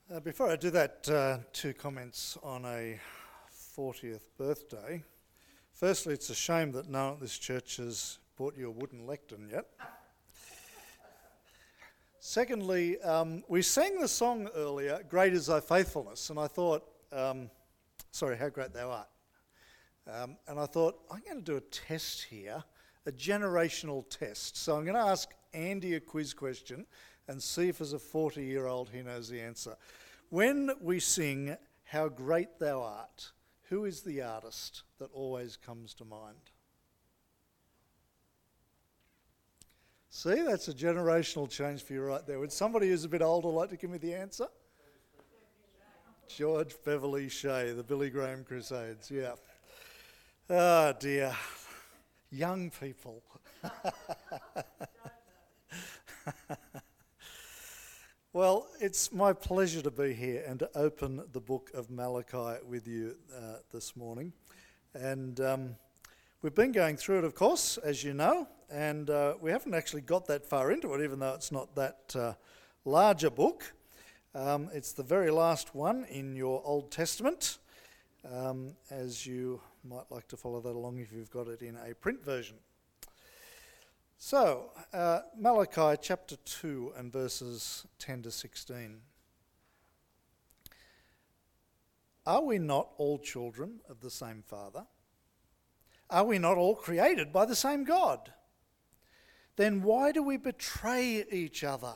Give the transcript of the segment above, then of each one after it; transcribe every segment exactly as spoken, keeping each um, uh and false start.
Uh, before I do that, uh, two comments on a fortieth birthday. Firstly, it's a shame that no one at this church has bought you a wooden lectern yet. Secondly, um, we sang the song earlier, Great is Thy Faithfulness, and I thought, um, sorry, How Great Thou Art. Um, and I thought, I'm going to do a test here, a generational test. So I'm going to ask Andy a quiz question and see if as a forty-year-old he knows the answer. When we sing How Great Thou Art, who is the artist that always comes to mind? See, that's a generational change for you right there. Would somebody who's a bit older like to give me the answer? George Beverly Shea, the Billy Graham Crusades, yeah. Oh dear, young people. Well, it's my pleasure to be here and to open the book of Malachi with you uh, this morning. And um, we've been going through it, of course, as you know, and uh, we haven't actually got that far into it, even though it's not that uh, large a book. Um, it's the very last one in your Old Testament, um, as you might like to follow that along if you've got it in a print version. So, uh, Malachi chapter two and verses ten to sixteen. Are we not all children of the same Father? Are we not all created by the same God? Then why do we betray each other,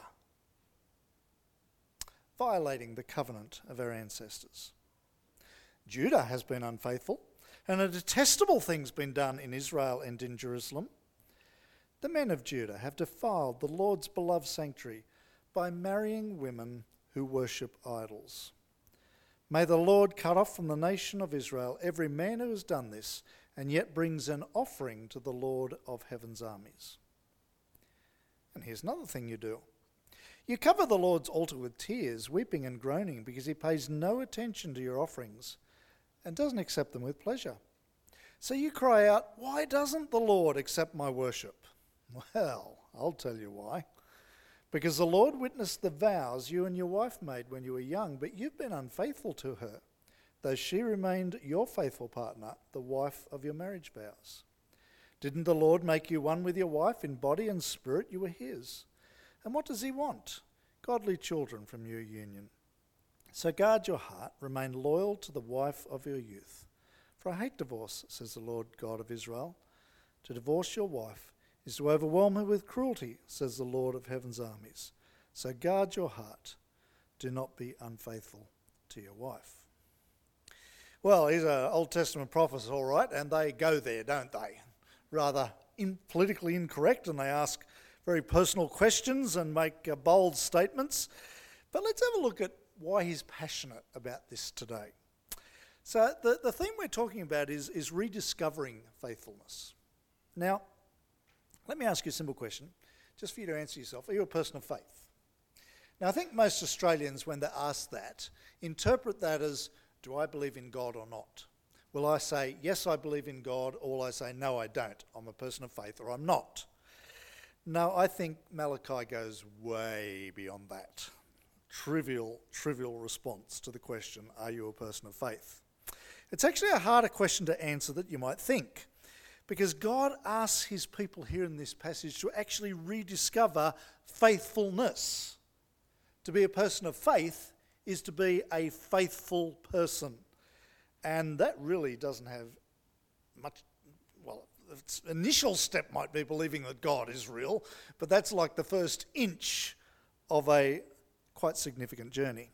violating the covenant of our ancestors? Judah has been unfaithful, and a detestable thing's been done in Israel and in Jerusalem. The men of Judah have defiled the Lord's beloved sanctuary by marrying women who worship idols. May the Lord cut off from the nation of Israel every man who has done this and yet brings an offering to the Lord of heaven's armies. And here's another thing you do. You cover the Lord's altar with tears, weeping and groaning, because he pays no attention to your offerings and doesn't accept them with pleasure. So you cry out, "Why doesn't the Lord accept my worship?" Well, I'll tell you why. Because the Lord witnessed the vows you and your wife made when you were young, but you've been unfaithful to her, though she remained your faithful partner, the wife of your marriage vows. Didn't the Lord make you one with your wife? In body and spirit you were his. And what does he want? Godly children from your union. So guard your heart, remain loyal to the wife of your youth. For I hate divorce, says the Lord God of Israel. To divorce your wife is to overwhelm her with cruelty, says the Lord of heaven's armies. So guard your heart. Do not be unfaithful to your wife. Well, these are Old Testament prophets, all right, and they go there, don't they? Rather in, politically incorrect, and they ask very personal questions and make uh, bold statements. But let's have a look at why he's passionate about this today. So the, the theme we're talking about is, is rediscovering faithfulness. Now, let me ask you a simple question, just for you to answer yourself. Are you a person of faith? Now, I think most Australians, when they're asked that, interpret that as, do I believe in God or not? Will I say, yes, I believe in God, or will I say, no, I don't. I'm a person of faith, or I'm not. No, I think Malachi goes way beyond that. Trivial, trivial response to the question, are you a person of faith? It's actually a harder question to answer than you might think. Because God asks his people here in this passage to actually rediscover faithfulness. To be a person of faith is to be a faithful person. And that really doesn't have much, well, its initial step might be believing that God is real, but that's like the first inch of a quite significant journey.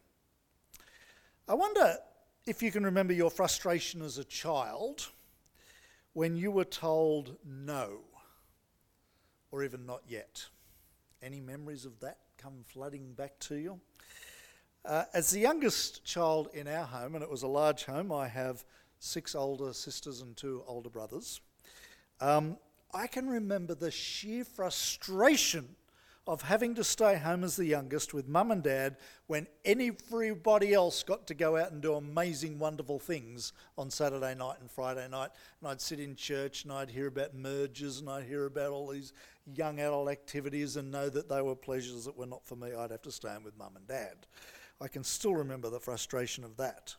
I wonder if you can remember your frustration as a child when you were told no, or even not yet. Any memories of that come flooding back to you? Uh, as the youngest child in our home, and it was a large home, I have six older sisters and two older brothers, um, I can remember the sheer frustration of having to stay home as the youngest with mum and dad when everybody else got to go out and do amazing, wonderful things on Saturday night and Friday night. And I'd sit in church and I'd hear about mergers and I'd hear about all these young adult activities and know that they were pleasures that were not for me. I'd have to stay home with mum and dad. I can still remember the frustration of that.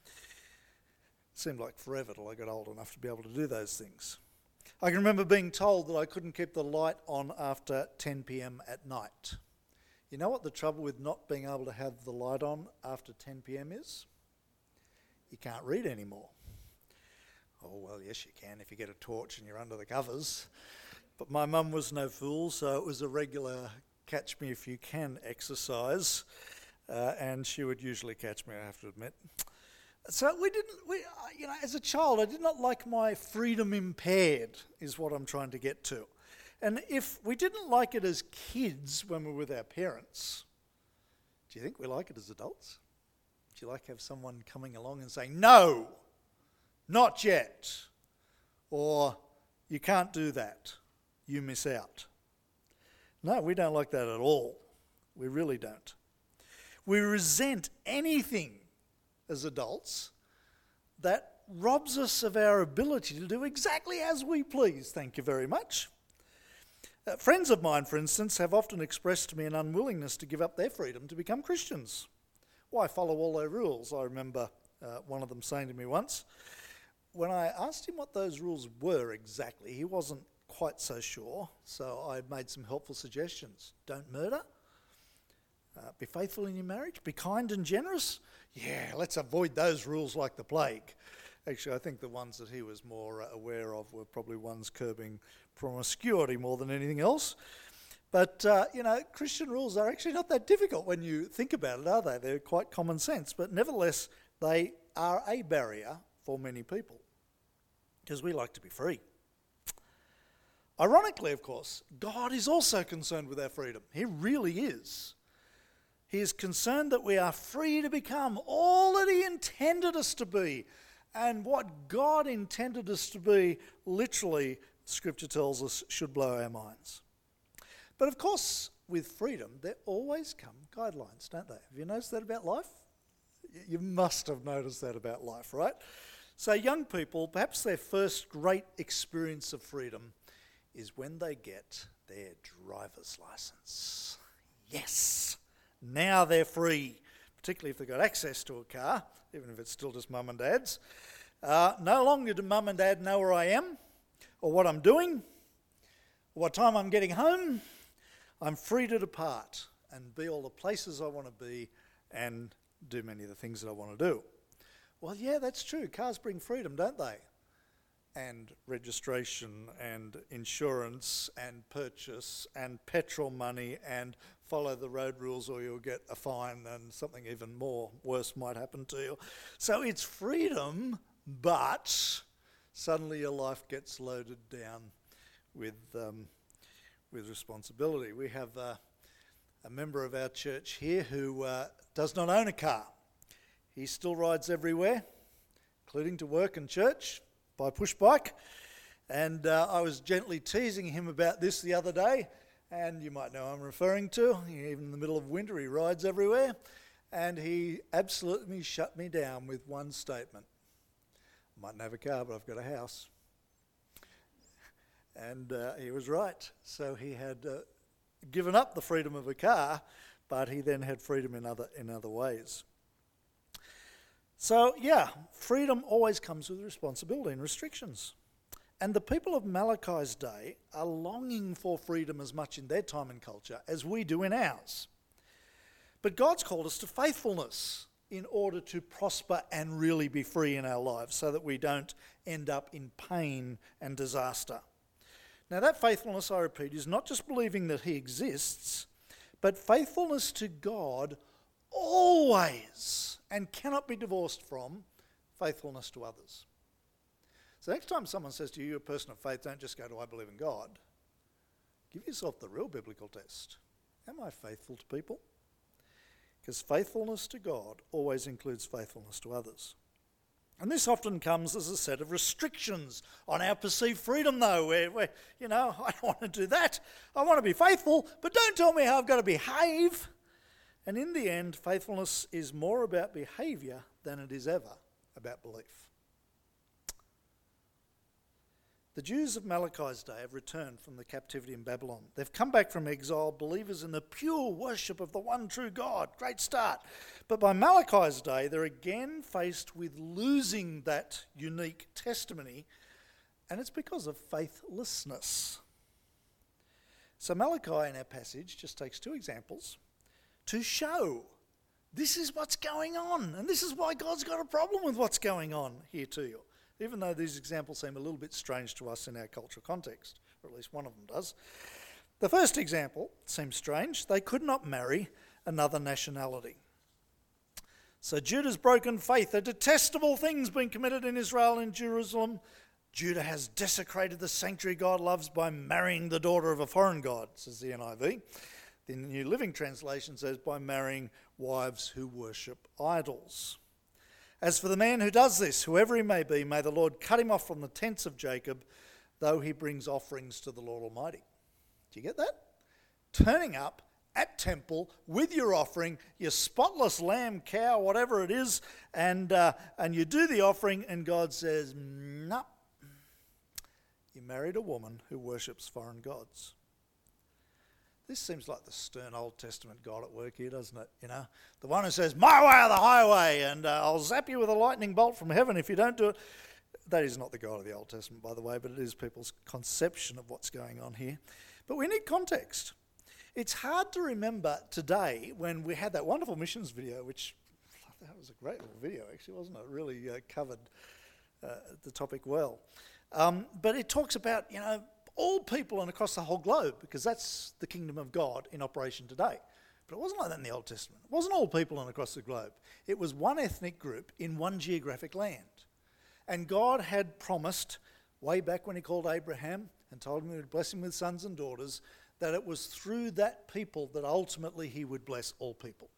It seemed like forever till I got old enough to be able to do those things. I can remember being told that I couldn't keep the light on after ten p.m. at night. You know what the trouble with not being able to have the light on after ten p.m. is? You can't read anymore. Oh, well, yes, you can if you get a torch and you're under the covers. But my mum was no fool, so it was a regular catch me if you can exercise. Uh, and she would usually catch me, I have to admit. So we didn't, we, you know, as a child, I did not like my freedom impaired, is what I'm trying to get to. And if we didn't like it as kids when we were with our parents, do you think we like it as adults? Do you like to have someone coming along and saying, no, not yet, or you can't do that, you miss out? No, we don't like that at all. We really don't. We resent anything as adults that robs us of our ability to do exactly as we please. Thank you very much. Uh, friends of mine, for instance, have often expressed to me an unwillingness to give up their freedom to become Christians. Why follow all their rules? I remember uh, one of them saying to me once, when I asked him what those rules were exactly, he wasn't quite so sure, so I made some helpful suggestions. Don't murder. Uh, be faithful in your marriage. Be kind and generous. Yeah, let's avoid those rules like the plague. Actually, I think the ones that he was more uh, aware of were probably ones curbing promiscuity more than anything else. But, uh, you know, Christian rules are actually not that difficult when you think about it, are they? They're quite common sense. But nevertheless, they are a barrier for many people because we like to be free. Ironically, of course, God is also concerned with our freedom. He really is. He is concerned that we are free to become all that he intended us to be. And what God intended us to be, literally, Scripture tells us, should blow our minds. But of course, with freedom, there always come guidelines, don't they? Have you noticed that about life? You must have noticed that about life, right? So young people, perhaps their first great experience of freedom is when they get their driver's license. Yes! Now they're free, particularly if they've got access to a car, even if it's still just mum and dad's. Uh, no longer do mum and dad know where I am, or what I'm doing, or what time I'm getting home. I'm free to depart and be all the places I want to be and do many of the things that I want to do. Well, yeah, that's true. Cars bring freedom, don't they? And registration and insurance and purchase and petrol money and follow the road rules or you'll get a fine and something even more worse might happen to you. So it's freedom, but suddenly your life gets loaded down with um, with responsibility. We have uh, a member of our church here who uh, does not own a car. He still rides everywhere, including to work and church, by push bike. And uh, I was gently teasing him about this the other day, and you might know who I'm referring to. Even in the middle of winter, he rides everywhere. And he absolutely shut me down with one statement. I mightn't have a car, but I've got a house. And uh, he was right. So he had uh, given up the freedom of a car, but he then had freedom in other in other ways. So, yeah, freedom always comes with responsibility and restrictions. And the people of Malachi's day are longing for freedom as much in their time and culture as we do in ours. But God's called us to faithfulness in order to prosper and really be free in our lives so that we don't end up in pain and disaster. Now, that faithfulness, I repeat, is not just believing that he exists, but faithfulness to God always, and cannot be divorced from, faithfulness to others. So next time someone says to you, you're a person of faith, don't just go to I believe in God. Give yourself the real biblical test. Am I faithful to people? Because faithfulness to God always includes faithfulness to others. And this often comes as a set of restrictions on our perceived freedom, though, where, where, you know, I don't want to do that. I want to be faithful, but don't tell me how I've got to behave. And in the end, faithfulness is more about behaviour than it is ever about belief. The Jews of Malachi's day have returned from the captivity in Babylon. They've come back from exile, believers in the pure worship of the one true God. Great start. But by Malachi's day, they're again faced with losing that unique testimony, and it's because of faithlessness. So Malachi in our passage just takes two examples to show this is what's going on, and this is why God's got a problem with what's going on here to you. Even though these examples seem a little bit strange to us in our cultural context, or at least one of them does. The first example seems strange. They could not marry another nationality. So Judah's broken faith, a detestable thing's been committed in Israel and Jerusalem. Judah has desecrated the sanctuary God loves by marrying the daughter of a foreign god, says the N I V. The New Living Translation says by marrying wives who worship idols. As for the man who does this, whoever he may be, may the Lord cut him off from the tents of Jacob, though he brings offerings to the Lord Almighty. Do you get that? Turning up at temple with your offering, your spotless lamb, cow, whatever it is, and uh, and you do the offering, and God says, no, you married a woman who worships foreign gods. This seems like the stern Old Testament God at work here, doesn't it? You know, the one who says, my way or the highway, and uh, I'll zap you with a lightning bolt from heaven if you don't do it. That is not the God of the Old Testament, by the way, but it is people's conception of what's going on here. But we need context. It's hard to remember today when we had that wonderful missions video, which that was a great little video, actually, wasn't it? It really uh, covered uh, the topic well. Um, but it talks about, you know, all people and across the whole globe, because that's the kingdom of God in operation today. But it wasn't like that in the Old Testament. It wasn't all people and across the globe. It was one ethnic group in one geographic land. And God had promised, way back when he called Abraham and told him he would bless him with sons and daughters, that it was through that people that ultimately he would bless all people.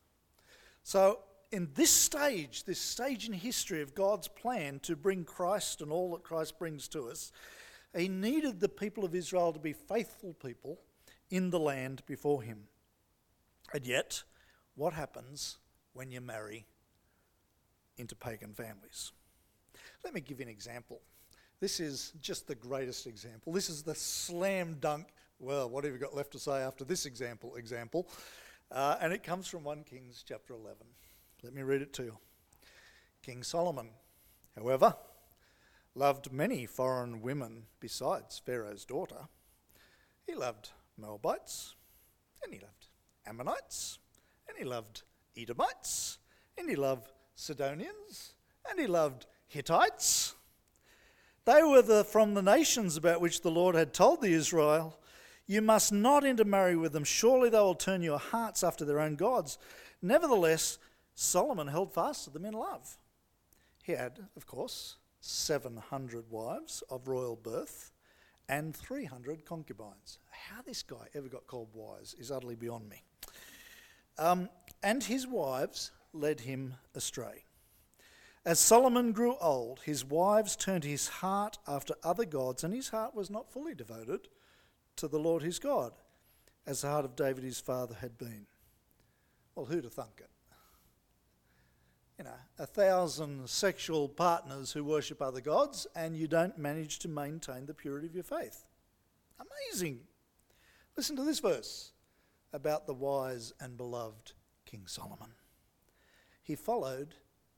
So in this stage, this stage in history of God's plan to bring Christ and all that Christ brings to us, he needed the people of Israel to be faithful people in the land before him. And yet, what happens when you marry into pagan families? Let me give you an example. This is just the greatest example. This is the slam dunk, well, what have you got left to say after this example, example? Uh, and it comes from First Kings chapter eleven. Let me read it to you. King Solomon, however, loved many foreign women besides Pharaoh's daughter. He loved Moabites, and he loved Ammonites, and he loved Edomites, and he loved Sidonians, and he loved Hittites. They were the, from the nations about which the Lord had told the Israel, you must not intermarry with them. Surely they will turn your hearts after their own gods. Nevertheless, Solomon held fast to them in love. He had, of course, seven hundred wives of royal birth and three hundred concubines. How this guy ever got called wise is utterly beyond me. Um, and his wives led him astray. As Solomon grew old, his wives turned his heart after other gods, and his heart was not fully devoted to the Lord his God, as the heart of David his father had been. Well, who'd have thunk it? You know, a thousand sexual partners who worship other gods, and you don't manage to maintain the purity of your faith. Amazing. Listen to this verse about the wise and beloved King Solomon. He followed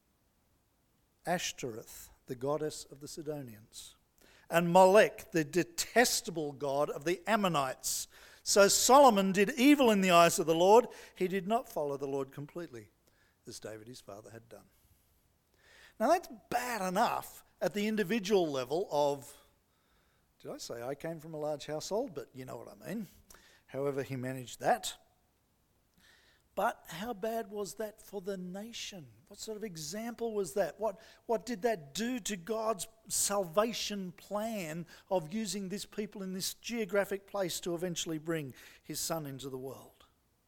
Ashtoreth, the goddess of the Sidonians, and Molech, the detestable god of the Ammonites. So Solomon did evil in the eyes of the Lord. He did not follow the Lord completely, as David his father had done. Now that's bad enough at the individual level of, did I say I came from a large household? But you know what I mean. However he managed that. But how bad was that for the nation? What sort of example was that? What, what did that do to God's salvation plan of using this people in this geographic place to eventually bring his son into the world?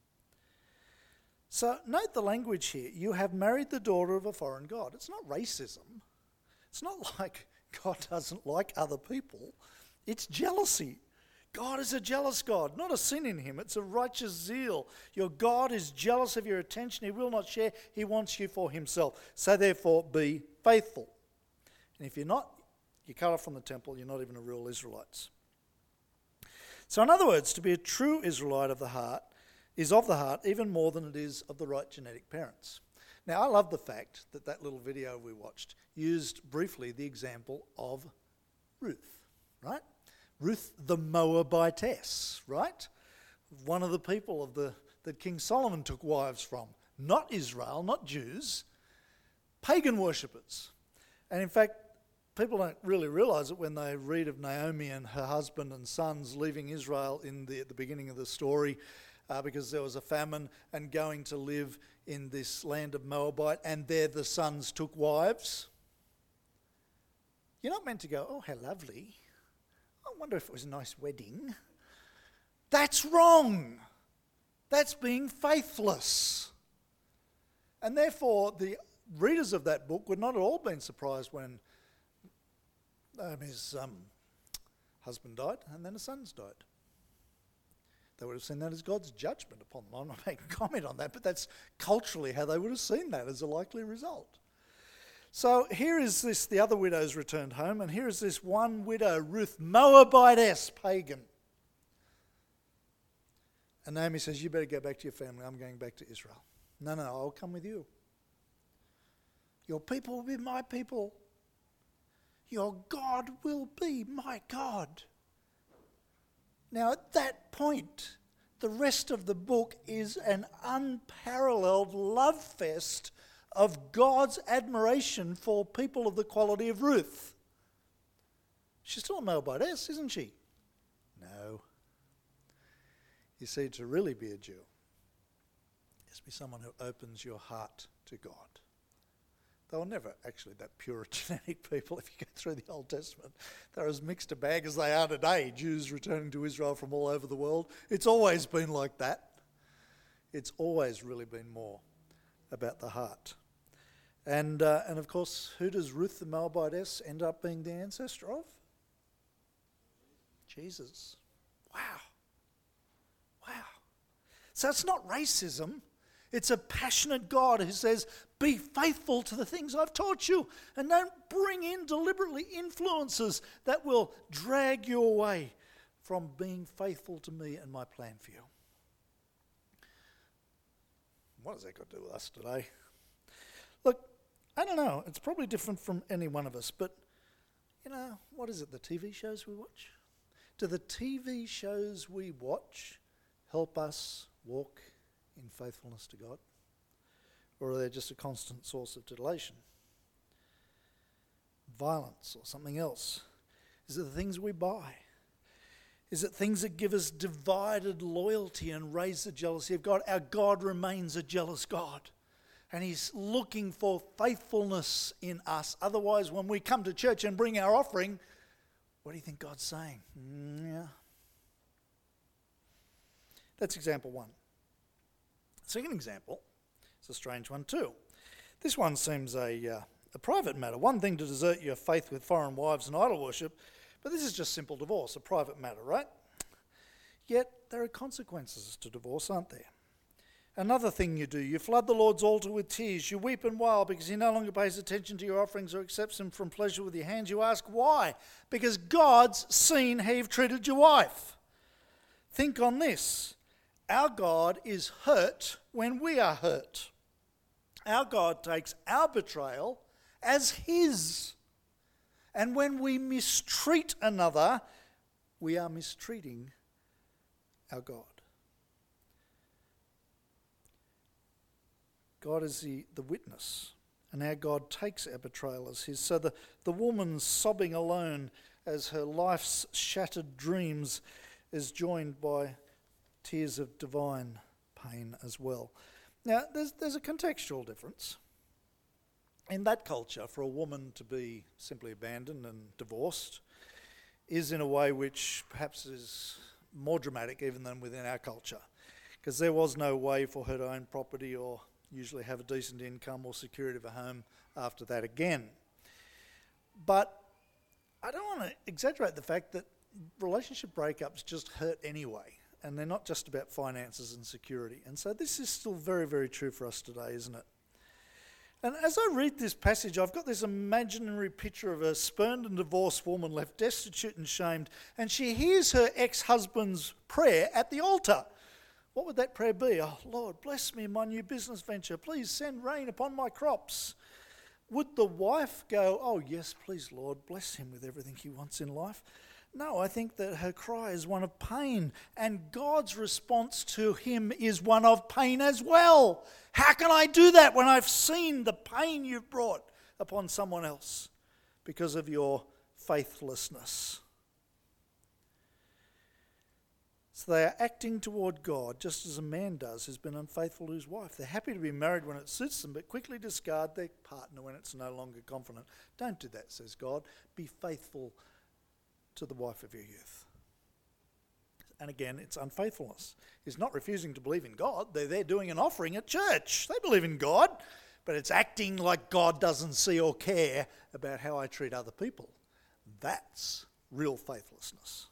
So note the language here. You have married the daughter of a foreign god. It's not racism. It's not like God doesn't like other people. It's jealousy. God is a jealous God, not a sin in him. It's a righteous zeal. Your God is jealous of your attention. He will not share. He wants you for himself. So therefore, be faithful. And if you're not, You're cut off from the temple, you're not even a real Israelite. So in other words, to be a true Israelite of the heart is of the heart even more than it is of the right genetic parents. Now, I love the fact that that little video we watched used briefly the example of Ruth, right? Ruth the Moabitess, right? One of the people of the that King Solomon took wives from. Not Israel, not Jews, pagan worshippers. And in fact, people don't really realise it when they read of Naomi and her husband and sons leaving Israel in the, at the beginning of the story uh, because there was a famine and going to live in this land of Moabite, and there the sons took wives. You're not meant to go, oh, how lovely. I wonder if it was a nice wedding. That's wrong. That's being faithless. And therefore, the readers of that book would not at all been surprised when Naomi's um, husband died and then her sons died. They would have seen that as God's judgment upon them. I'm not making comment on that, but that's culturally how they would have seen that as a likely result. So here is this, the other widows returned home, and here is this one widow, Ruth, Moabitess, pagan. And Naomi says, you better go back to your family. I'm going back to Israel. No, no, I'll come with you. Your people will be my people. Your God will be my God. Now, at that point, the rest of the book is an unparalleled love fest of God's admiration for people of the quality of Ruth. She's still a Moabitess, isn't she? No. You see, to really be a Jew is to be someone who opens your heart to God. They were never actually that Puritanic people. If you go through the Old Testament, they're as mixed a bag as they are today, Jews returning to Israel from all over the world. It's always been like that. It's always really been more about the heart. And, uh, and of course, who does Ruth the Moabitess end up being the ancestor of? Jesus. Wow. Wow. So it's not racism. It's a passionate God who says, be faithful to the things I've taught you, and don't bring in deliberately influences that will drag you away from being faithful to me and my plan for you. What has that got to do with us today? Look, I don't know. It's probably different from any one of us, but, you know, what is it, the T V shows we watch? Do the T V shows we watch help us walk in faithfulness to God? Or are they just a constant source of titillation? Violence or something else? Is it the things we buy? Is it things that give us divided loyalty and raise the jealousy of God? Our God remains a jealous God, and he's looking for faithfulness in us. Otherwise, when we come to church and bring our offering, what do you think God's saying? Mm, yeah. That's example one. Second example is a strange one too. This one seems a, uh, a private matter. One thing to desert your faith with foreign wives and idol worship, but this is just simple divorce, a private matter, right? Yet there are consequences to divorce, aren't there? Another thing you do, you flood the Lord's altar with tears. You weep and wail because he no longer pays attention to your offerings or accepts them from pleasure with your hands. You ask why? Because God's seen how you've treated your wife. Think on this. Our God is hurt when we are hurt. Our God takes our betrayal as his. And when we mistreat another, we are mistreating our God. God is the, the witness, and our God takes our betrayal as his. So the, the woman sobbing alone as her life's shattered dreams is joined by tears of divine pain as well. Now, there's, there's a contextual difference. In that culture, for a woman to be simply abandoned and divorced is in a way which perhaps is more dramatic even than within our culture, because there was no way for her to own property or usually have a decent income or security of a home after that again. But I don't want to exaggerate the fact that relationship breakups just hurt anyway, and they're not just about finances and security. And so this is still very, very true for us today, isn't it? And as I read this passage, I've got this imaginary picture of a spurned and divorced woman left destitute and shamed, and she hears her ex-husband's prayer at the altar. What would that prayer be? Oh, Lord, bless me in my new business venture. Please send rain upon my crops. Would the wife go, oh, yes, please, Lord, bless him with everything he wants in life? No, I think that her cry is one of pain, and God's response to him is one of pain as well. How can I do that when I've seen the pain you've brought upon someone else because of your faithlessness? So they are acting toward God just as a man does who's been unfaithful to his wife. They're happy to be married when it suits them, but quickly discard their partner when it's no longer confident. Don't do that, says God. Be faithful to the wife of your youth. And again, it's unfaithfulness. It's not refusing to believe in God. They're there doing an offering at church. They believe in God, but it's acting like God doesn't see or care about how I treat other people. That's real faithlessness.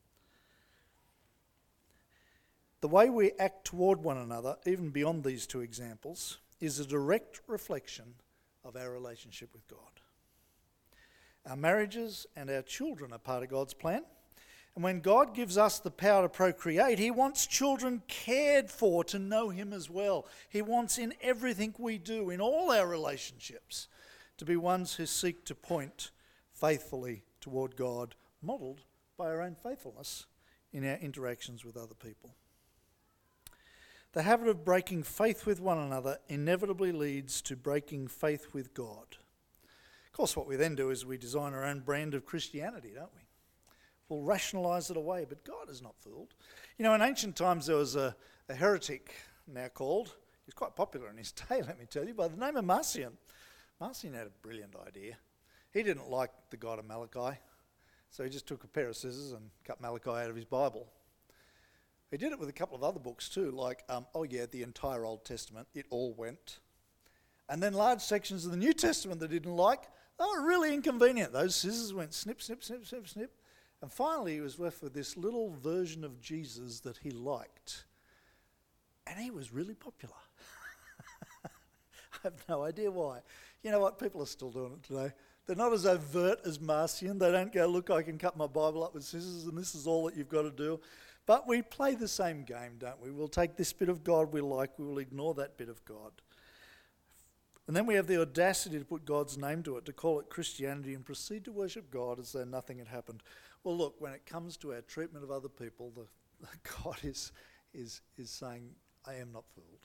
The way we act toward one another, even beyond these two examples, is a direct reflection of our relationship with God. Our marriages and our children are part of God's plan. And when God gives us the power to procreate, he wants children cared for to know him as well. He wants in everything we do, in all our relationships, to be ones who seek to point faithfully toward God, modelled by our own faithfulness in our interactions with other people. The habit of breaking faith with one another inevitably leads to breaking faith with God. Of course, what we then do is we design our own brand of Christianity, don't we? We'll rationalise it away, but God is not fooled. You know, in ancient times there was a, a heretic now called, he was quite popular in his day, let me tell you, by the name of Marcion. Marcion had a brilliant idea. He didn't like the God of Malachi, so he just took a pair of scissors and cut Malachi out of his Bible. He did it with a couple of other books too, like, um, oh yeah, the entire Old Testament, it all went. And then large sections of the New Testament that he didn't like, they were really inconvenient. Those scissors went snip, snip, snip, snip, snip. And finally he was left with this little version of Jesus that he liked. And he was really popular. I have no idea why. You know what? People are still doing it today. They're not as overt as Marcion. They don't go, look, I can cut my Bible up with scissors and this is all that you've got to do. But we play the same game, don't we? We'll take this bit of God we like, we will ignore that bit of God. And then we have the audacity to put God's name to it, to call it Christianity and proceed to worship God as though nothing had happened. Well, look, when it comes to our treatment of other people, the, the God is, is, is saying, I am not fooled.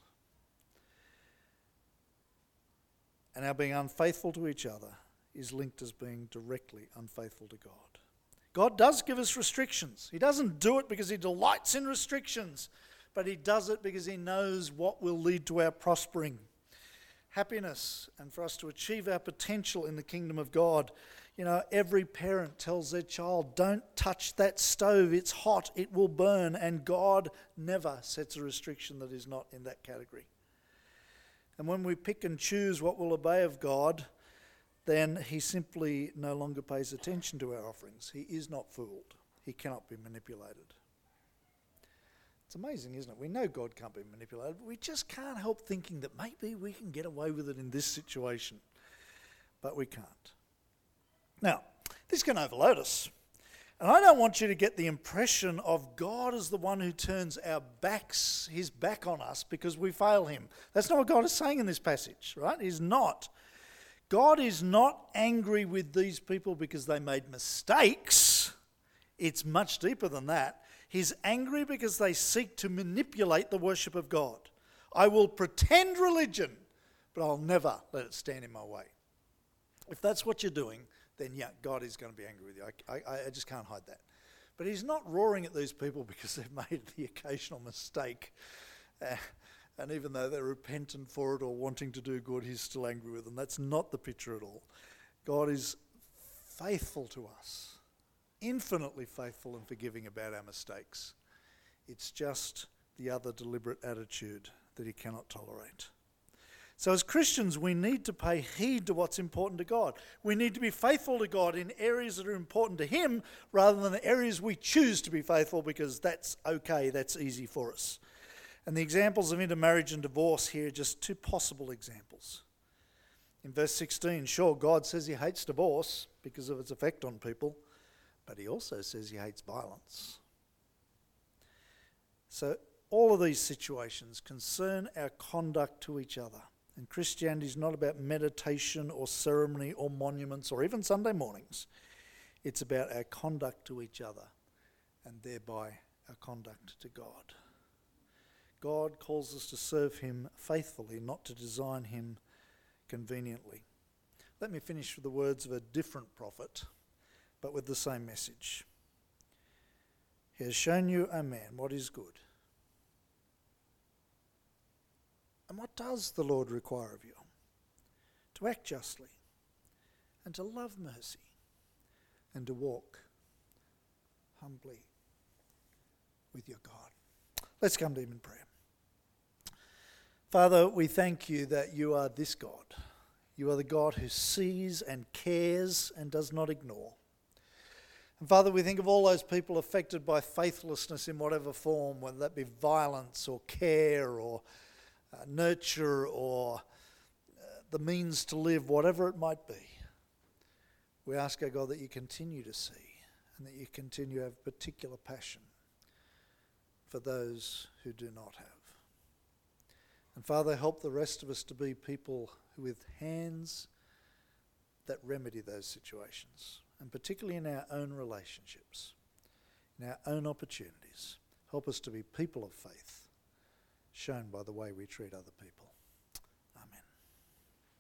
And our being unfaithful to each other is linked as being directly unfaithful to God. God does give us restrictions. He doesn't do it because he delights in restrictions, but he does it because he knows what will lead to our prospering, happiness, and for us to achieve our potential in the kingdom of God. You know, every parent tells their child, don't touch that stove, it's hot, it will burn, and God never sets a restriction that is not in that category. And when we pick and choose what will obey of God, then he simply no longer pays attention to our offerings. He is not fooled. He cannot be manipulated. It's amazing, isn't it? We know God can't be manipulated, but we just can't help thinking that maybe we can get away with it in this situation. But we can't. Now, this can overload us. And I don't want you to get the impression of God as the one who turns our backs, his back on us because we fail him. That's not what God is saying in this passage, right? He's not. God is not angry with these people because they made mistakes. It's much deeper than that. He's angry because they seek to manipulate the worship of God. I will pretend religion, but I'll never let it stand in my way. If that's what you're doing, then yeah, God is going to be angry with you. I, I, I just can't hide that. But he's not roaring at these people because they've made the occasional mistake. Uh, and even though they're repentant for it or wanting to do good, he's still angry with them. That's not the picture at all. God is faithful to us, infinitely faithful and forgiving about our mistakes. It's just the other deliberate attitude that he cannot tolerate. So as Christians, we need to pay heed to what's important to God. We need to be faithful to God in areas that are important to him rather than the areas we choose to be faithful because that's okay, that's easy for us. And the examples of intermarriage and divorce here are just two possible examples. In verse sixteen, sure, God says he hates divorce because of its effect on people, but he also says he hates violence. So all of these situations concern our conduct to each other. And Christianity is not about meditation or ceremony or monuments or even Sunday mornings. It's about our conduct to each other and thereby our conduct to God. God calls us to serve him faithfully, not to design him conveniently. Let me finish with the words of a different prophet, but with the same message. He has shown you, O man, what is good. And what does the Lord require of you? To act justly, and to love mercy, and to walk humbly with your God. Let's come to him in prayer. Father, we thank you that you are this God. You are the God who sees and cares and does not ignore. And Father, we think of all those people affected by faithlessness in whatever form, whether that be violence or care or uh, nurture or uh, the means to live, whatever it might be. We ask, O God, that you continue to see and that you continue to have particular passion for those who do not have. And Father, help the rest of us to be people who with hands that remedy those situations, and particularly in our own relationships, in our own opportunities. Help us to be people of faith, shown by the way we treat other people.